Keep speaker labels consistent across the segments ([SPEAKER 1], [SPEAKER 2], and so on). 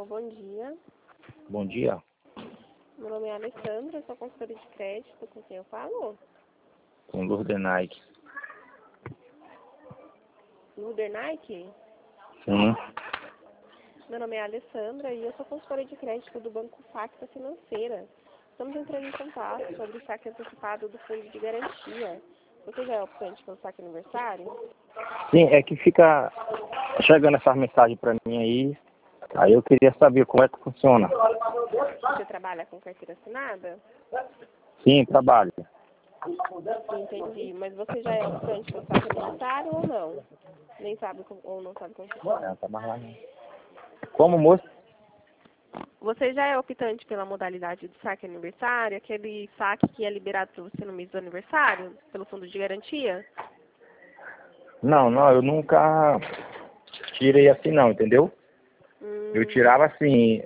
[SPEAKER 1] Alô, bom dia.
[SPEAKER 2] Bom dia.
[SPEAKER 1] Meu nome é Alessandra, sou consultora de crédito. Com quem eu falo?
[SPEAKER 2] Com Lourdes Nike.
[SPEAKER 1] Lourdes Nike?
[SPEAKER 2] Sim.
[SPEAKER 1] Meu nome é Alessandra e eu sou consultora de crédito do Banco Facta Financeira. Estamos entrando em contato sobre o saque antecipado do fundo de garantia. Você já é optante pelo saque aniversário?
[SPEAKER 2] Sim, é que fica chegando essas mensagens para mim aí eu queria saber como é que funciona.
[SPEAKER 1] Você trabalha com carteira assinada?
[SPEAKER 2] Sim, trabalho.
[SPEAKER 1] Entendi, mas você já é optante pelo saque aniversário ou não? Nem sabe ou não sabe como funciona?
[SPEAKER 2] Não, tá mais lá não. Como, moço?
[SPEAKER 1] Você já é optante pela modalidade de saque aniversário, aquele saque que é liberado para você no mês do aniversário, pelo fundo de garantia?
[SPEAKER 2] Não, eu nunca tirei assim não, entendeu? Eu tirava assim,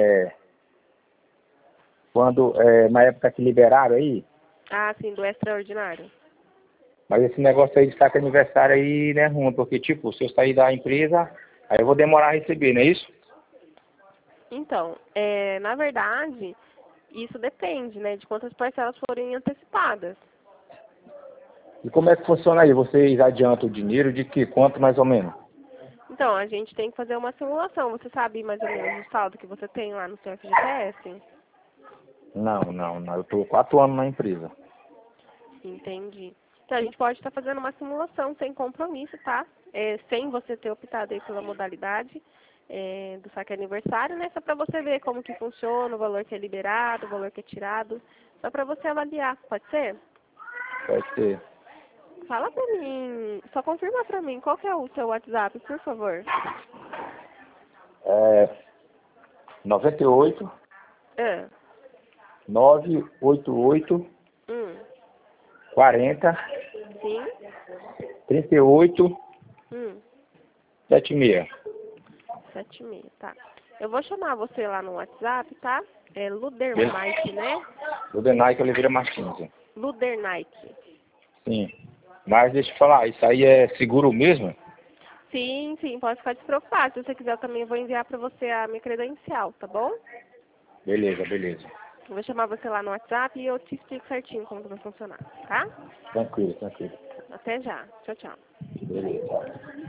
[SPEAKER 2] na época que liberaram aí,
[SPEAKER 1] Ah, sim, do extraordinário.
[SPEAKER 2] mas esse negócio aí de saque aniversário aí não é ruim, porque tipo, se eu sair da empresa, aí eu vou demorar a receber, não é isso?
[SPEAKER 1] Então, na verdade, isso depende, né, de quantas parcelas forem antecipadas.
[SPEAKER 2] E como é que funciona aí? Vocês adiantam o dinheiro de que? Quanto mais ou menos?
[SPEAKER 1] Então, a gente tem que fazer uma simulação. Você sabe mais ou menos o saldo que você tem lá no seu FGTS?
[SPEAKER 2] Não. Eu estou 4 anos na empresa.
[SPEAKER 1] Entendi. Então, a gente pode estar fazendo uma simulação sem compromisso, tá? Sem você ter optado aí pela modalidade do saque aniversário, né? Só para você ver como que funciona, o valor que é liberado, o valor que é tirado. Só para você avaliar, pode ser?
[SPEAKER 2] Pode ser.
[SPEAKER 1] Fala pra mim, só confirma pra mim, qual que é o seu WhatsApp, por favor?
[SPEAKER 2] 98
[SPEAKER 1] Ah,
[SPEAKER 2] 988
[SPEAKER 1] hum,
[SPEAKER 2] 40
[SPEAKER 1] sim,
[SPEAKER 2] 38
[SPEAKER 1] hum,
[SPEAKER 2] 76.
[SPEAKER 1] 76, tá. Eu vou chamar você lá no WhatsApp, tá? É Luder
[SPEAKER 2] Beleza.
[SPEAKER 1] Mike, né?
[SPEAKER 2] Do Denai Oliveira Martins.
[SPEAKER 1] Luder Nike.
[SPEAKER 2] Sim. Mas deixa eu falar, isso aí é seguro mesmo?
[SPEAKER 1] Sim, sim, pode ficar despreocupado. Se você quiser, eu também vou enviar pra você a minha credencial, tá bom?
[SPEAKER 2] Beleza.
[SPEAKER 1] Eu vou chamar você lá no WhatsApp e eu te explico certinho como que vai funcionar, tá?
[SPEAKER 2] Tranquilo.
[SPEAKER 1] Até já. Tchau, tchau.
[SPEAKER 2] Beleza.